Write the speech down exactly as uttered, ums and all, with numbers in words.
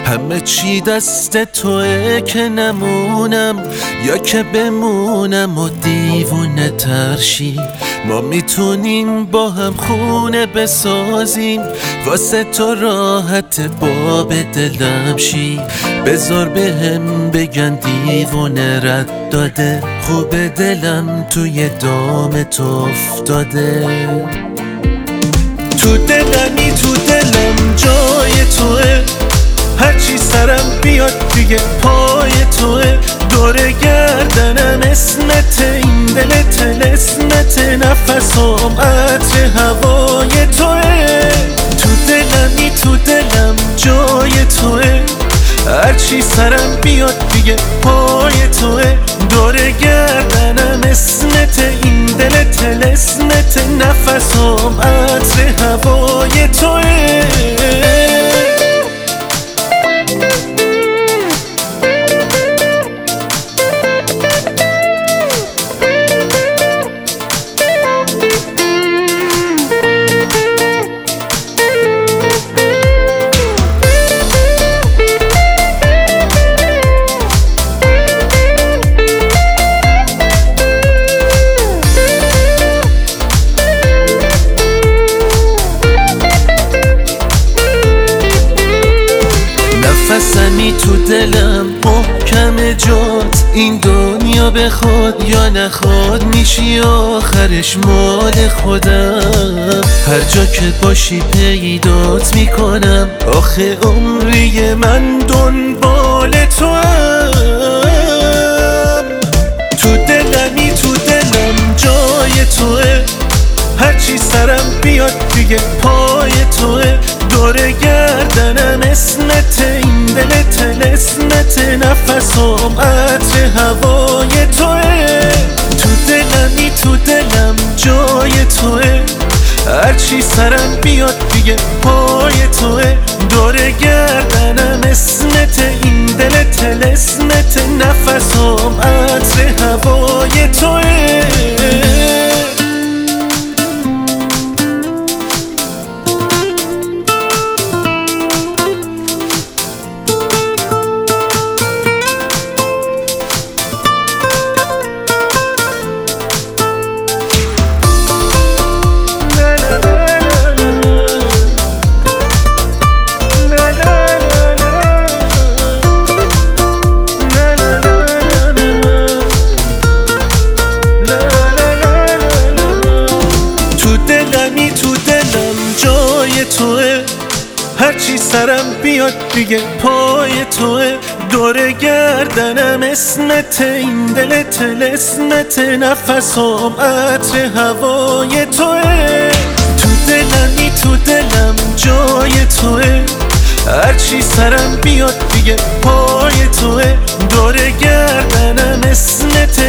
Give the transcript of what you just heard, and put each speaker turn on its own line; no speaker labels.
همه چی دست توه که نمونم یا که بمونم و دیوونه ترشی. ما میتونیم با هم خونه بسازیم، واسه تو راحت باب دلم شی. بذار به هم بگن دیوونه رد داده، خوب دلم توی دام تو افتاده. تو دلمی تو دلم جای توه، هرچی سرم بیاد دیگه پای توه. دور گردنم اسمت، این دل طلسمت، نفسم عطر هوای توه. تو دلمی تو دلم جای توه، هرچی سرم بیاد دیگه پای توه. دور گردنم اسمت، این دل طلسمت، نفسم عطر هوای توه. نفسمی تو دلم محکم جات، این دنیا بخواد یا نخواد میشی آخرش مال خودم. هر جا که باشی پیدات میکنم، آخه عمری من دنبال تو هم. تو دلمی تو دلم جای توه، هرچی سرم بیاد دیگه پای توه. دور گردنم اسمت، این دل طلسمت، نفسم عطر هوای توه. تو دلمی تو دلم جای توه، هرچی سرم بیاد دیگه پای توه. دور گردنم اسمت، این دل طلسمت، نفسم عطر هوای توه. توه هرچی سرم بیاد دیگه پای توه. دور گردنم اسمت، این دل طلسمت، نفسم عطر هوای توه. تو دلمی تو دلم جای توه، هرچی سرم بیاد دیگه پای توه. دور گردنم اسمت،